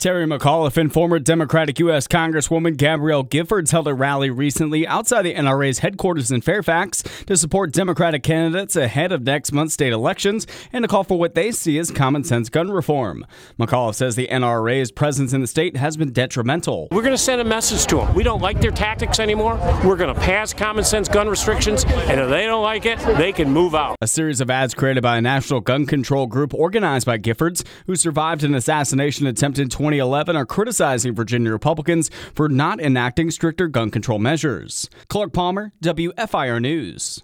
Terry McAuliffe and former Democratic U.S. Congresswoman Gabrielle Giffords held a rally recently outside the NRA's headquarters in Fairfax to support Democratic candidates ahead of next month's state elections and to call for what they see as common-sense gun reform. McAuliffe says the NRA's presence in the state has been detrimental. We're going to send a message to them. We don't like their tactics anymore. We're going to pass common-sense gun restrictions, and if they don't like it, they can move out. A series of ads created by a national gun control group organized by Giffords, who survived an assassination attempt in 2011, are criticizing Virginia Republicans for not enacting stricter gun control measures. Clark Palmer, WFIR News.